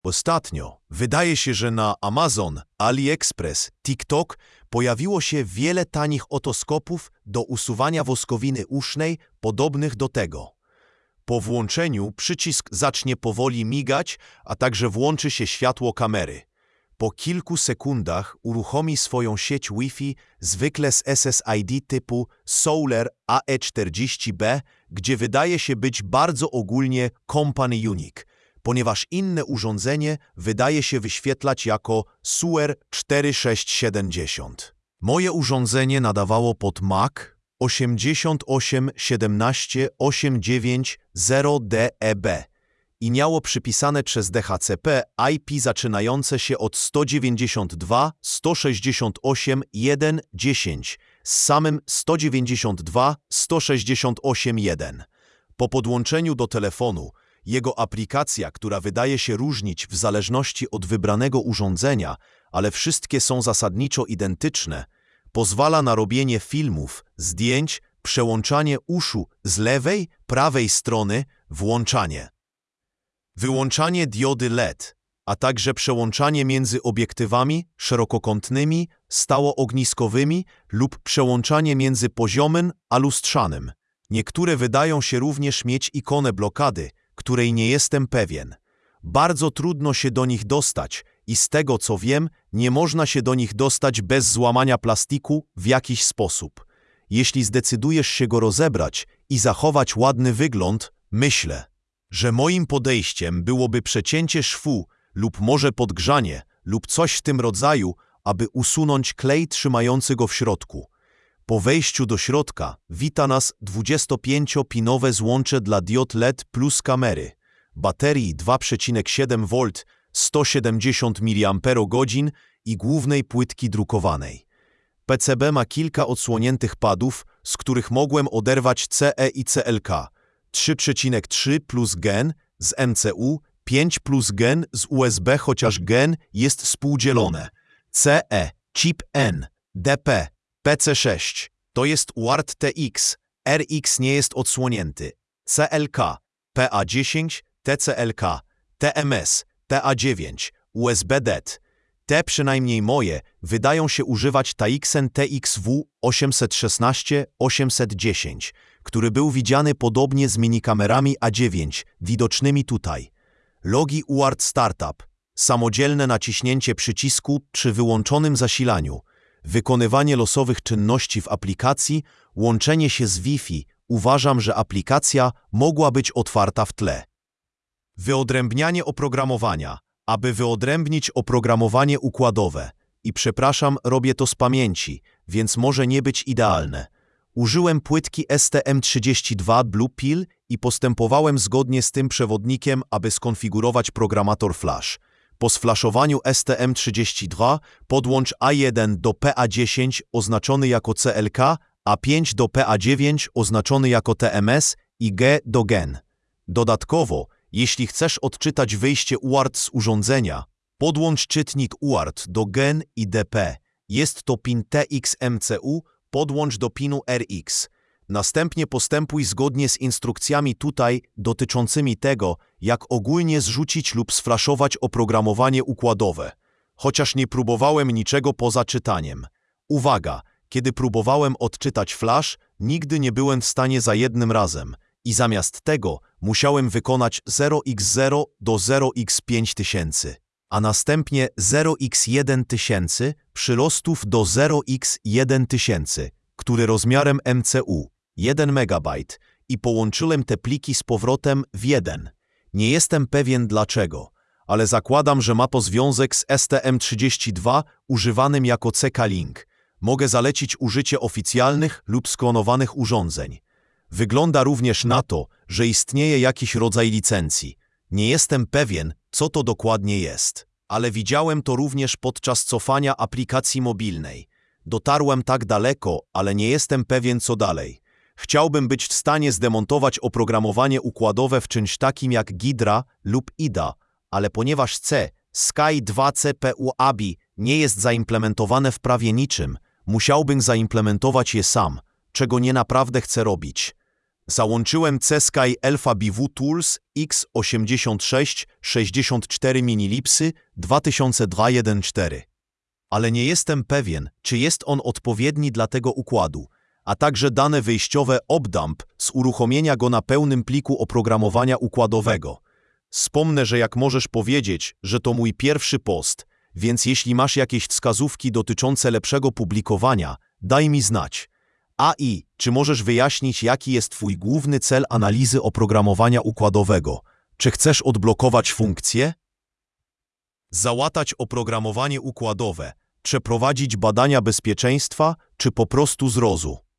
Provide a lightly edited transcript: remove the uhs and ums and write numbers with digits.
Ostatnio wydaje się, że na Amazon, AliExpress, TikTok pojawiło się wiele tanich otoskopów do usuwania woskowiny usznej podobnych do tego. Po włączeniu przycisk zacznie powoli migać, a także włączy się światło kamery. Po kilku sekundach uruchomi swoją sieć Wi-Fi, zwykle z SSID typu Solar AE40B, gdzie wydaje się być bardzo ogólnie Company Unique, ponieważ inne urządzenie wydaje się wyświetlać jako SUER 4670. Moje urządzenie nadawało pod MAC 8817890DEB i miało przypisane przez DHCP IP zaczynające się od 192.168.1.10 z samym 192.168.1. Po podłączeniu do telefonu jego aplikacja, która wydaje się różnić w zależności od wybranego urządzenia, ale wszystkie są zasadniczo identyczne, pozwala na robienie filmów, zdjęć, przełączanie uszu z lewej, prawej strony, włączanie, wyłączanie diody LED, a także przełączanie między obiektywami szerokokątnymi, stałoogniskowymi lub przełączanie między poziomem a lustrzanym. Niektóre wydają się również mieć ikonę blokady, której nie jestem pewien. Bardzo trudno się do nich dostać i z tego co wiem, nie można się do nich dostać bez złamania plastiku w jakiś sposób. Jeśli zdecydujesz się go rozebrać i zachować ładny wygląd, myślę, że moim podejściem byłoby przecięcie szwu lub może podgrzanie lub coś w tym rodzaju, aby usunąć klej trzymający go w środku. Po wejściu do środka wita nas 25-pinowe złącze dla diod LED plus kamery, baterii 2,7V, 170 mAh i głównej płytki drukowanej. PCB ma kilka odsłoniętych padów, z których mogłem oderwać CE i CLK, 3,3 plus gen z MCU, 5 plus gen z USB, chociaż gen jest współdzielone, CE, chip N, DP, PC6, to jest UART TX, RX nie jest odsłonięty, CLK, PA10, TCLK, TMS, TA9, USB DET. Te przynajmniej moje wydają się używać Taixen TXW816-810, który był widziany podobnie z minikamerami A9, widocznymi tutaj. Logi UART Startup, samodzielne naciśnięcie przycisku przy wyłączonym zasilaniu, wykonywanie losowych czynności w aplikacji, łączenie się z Wi-Fi. Uważam, że aplikacja mogła być otwarta w tle. Wyodrębnianie oprogramowania, aby wyodrębnić oprogramowanie układowe. I przepraszam, robię to z pamięci, więc może nie być idealne. Użyłem płytki STM32 Blue Pill i postępowałem zgodnie z tym przewodnikiem, aby skonfigurować programator Flash. Po sflaszowaniu STM32 podłącz A1 do PA10 oznaczony jako CLK, A5 do PA9 oznaczony jako TMS i G do GEN. Dodatkowo, jeśli chcesz odczytać wyjście UART z urządzenia, podłącz czytnik UART do GEN i DP. Jest to pin TXMCU, podłącz do pinu RX. Następnie postępuj zgodnie z instrukcjami tutaj dotyczącymi tego, jak ogólnie zrzucić lub sflaszować oprogramowanie układowe. Chociaż nie próbowałem niczego poza czytaniem. Uwaga, kiedy próbowałem odczytać flash, nigdy nie byłem w stanie za jednym razem i zamiast tego musiałem wykonać 0x0 do 0x5000, a następnie 0x1000 przyrostów do 0x1000, który rozmiarem MCU 1 MB i połączyłem te pliki z powrotem w jeden. Nie jestem pewien dlaczego, ale zakładam, że ma to związek z STM32 używanym jako CK-Link. Mogę zalecić użycie oficjalnych lub sklonowanych urządzeń. Wygląda również na to, że istnieje jakiś rodzaj licencji. Nie jestem pewien, co to dokładnie jest, ale widziałem to również podczas cofania aplikacji mobilnej. Dotarłem tak daleko, ale nie jestem pewien co dalej. Chciałbym być w stanie zdemontować oprogramowanie układowe w czymś takim jak Ghidra lub IDA, ale ponieważ Sky 2 CPU ABI nie jest zaimplementowane w prawie niczym, musiałbym zaimplementować je sam, czego nie naprawdę chcę robić. Załączyłem C-Sky Alpha BW Tools X86 64 minilipsy 2002-14. Ale nie jestem pewien, czy jest on odpowiedni dla tego układu, a także dane wyjściowe opdump z uruchomienia go na pełnym pliku oprogramowania układowego. Wspomnę, że jak możesz powiedzieć, że to mój pierwszy post, więc jeśli masz jakieś wskazówki dotyczące lepszego publikowania, daj mi znać. AI, czy możesz wyjaśnić, jaki jest Twój główny cel analizy oprogramowania układowego? Czy chcesz odblokować funkcje? Załatać oprogramowanie układowe, przeprowadzić badania bezpieczeństwa, czy po prostu z rozu?